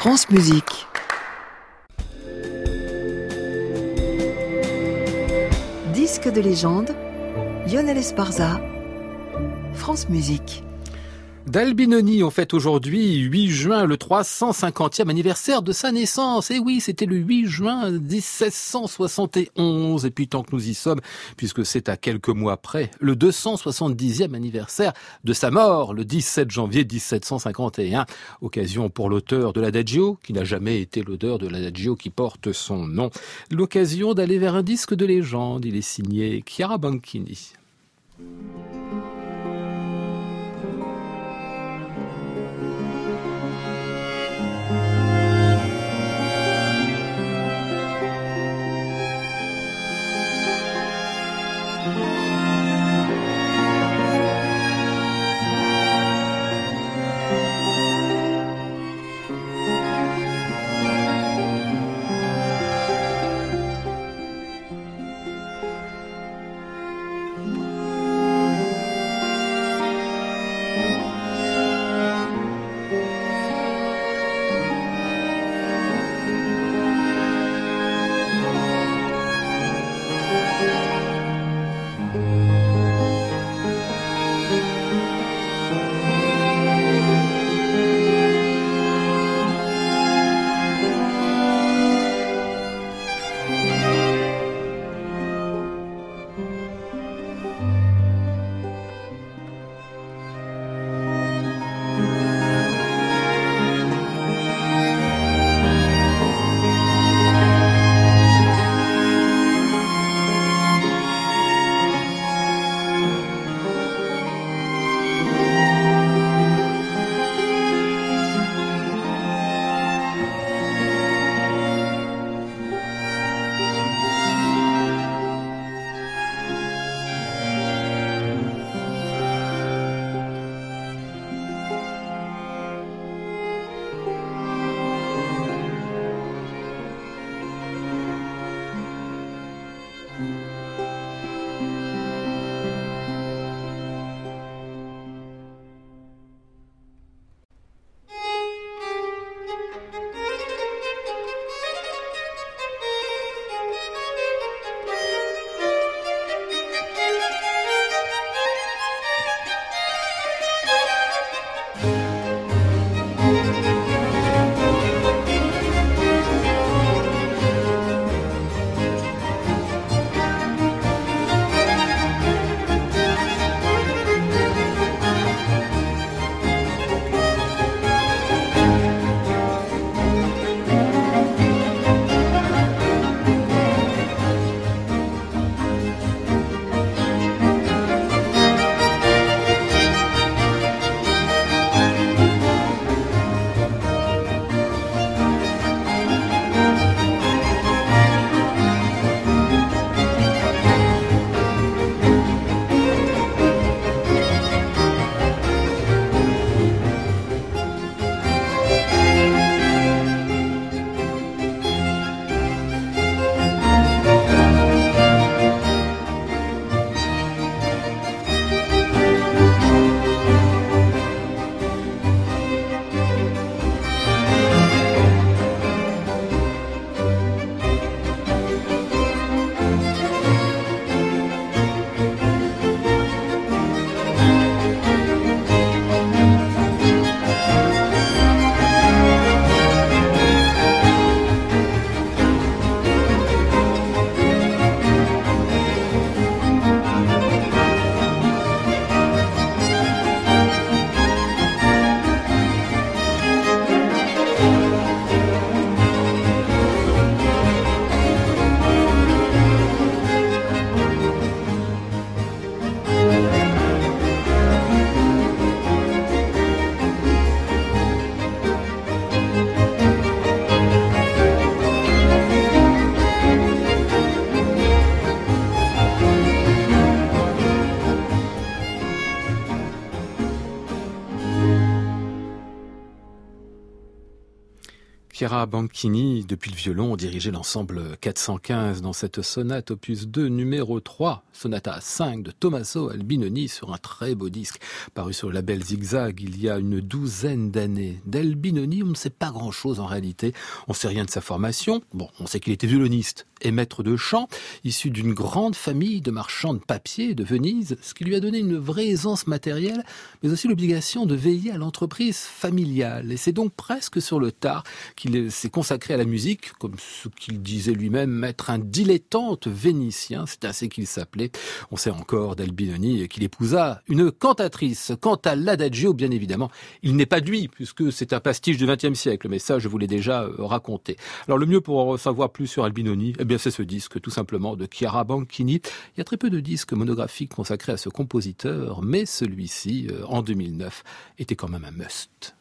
France Musique. Disque de légende, Lionel Esparza, France Musique. D'Albinoni, on fête aujourd'hui, 8 juin, le 350e anniversaire de sa naissance. Et oui, c'était le 8 juin 1771. Et puis tant que nous y sommes, puisque c'est à quelques mois près, le 270e anniversaire de sa mort, le 17 janvier 1751. Occasion pour l'auteur de l'Adagio, qui n'a jamais été l'auteur de l'Adagio qui porte son nom. L'occasion d'aller vers un disque de légende. Il est signé Chiara Banchini. Chiara Banchini, depuis le violon, dirigeait l'ensemble 415 dans cette sonate opus 2 numéro 3, sonata 5 de Tommaso Albinoni sur un très beau disque paru sur le label Zigzag il y a une douzaine d'années. D'Albinoni, on ne sait pas grand-chose en réalité. On ne sait rien de sa formation. Bon, on sait qu'il était violoniste et maître de chant, issu d'une grande famille de marchands de papier de Venise, ce qui lui a donné une vraie aisance matérielle, mais aussi l'obligation de veiller à l'entreprise familiale. Et c'est donc presque sur le tard qu'il s'est consacré à la musique, comme ce qu'il disait lui-même, être un dilettante vénitien, c'est ainsi qu'il s'appelait. On sait encore d'Albinoni qu'il épousa une cantatrice. Quant à l'adagio, bien évidemment, il n'est pas d'huile, puisque c'est un pastiche du XXe siècle, mais ça, je vous l'ai déjà raconté. Alors le mieux pour en savoir plus sur Albinoni, eh bien c'est ce disque, tout simplement, de Chiara Banchini. Il y a très peu de disques monographiques consacrés à ce compositeur, mais celui-ci, en 2009, était quand même un must.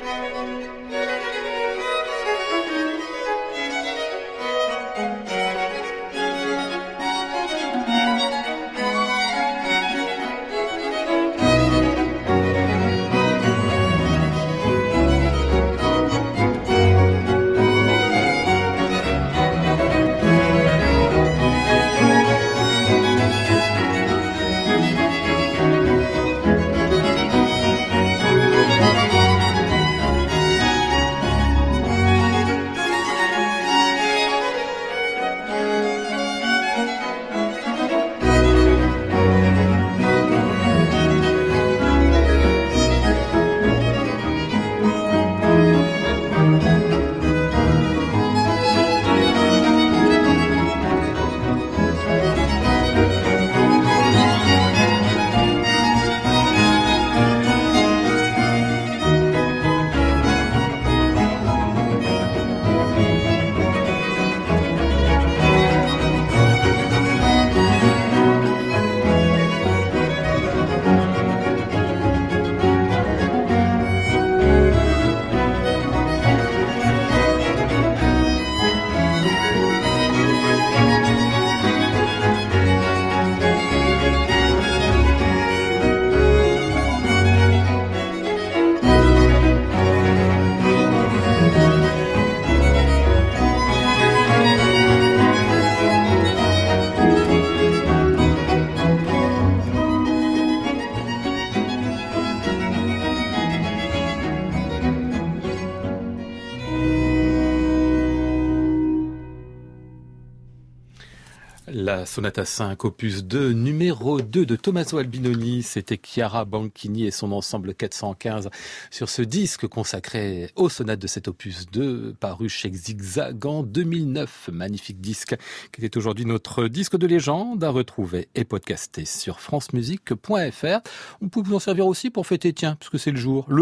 La sonate à 5, opus 2, numéro 2 de Tommaso Albinoni, c'était Chiara Banchini et son ensemble 415 sur ce disque consacré aux sonates de cet opus 2, paru chez Zigzag en 2009. Magnifique disque qui était aujourd'hui notre disque de légende à retrouver et podcaster sur francemusique.fr. On peut vous en servir aussi pour fêter, tiens, puisque c'est le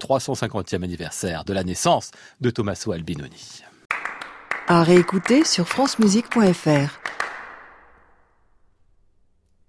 350e anniversaire de la naissance de Tommaso Albinoni. À réécouter sur francemusique.fr.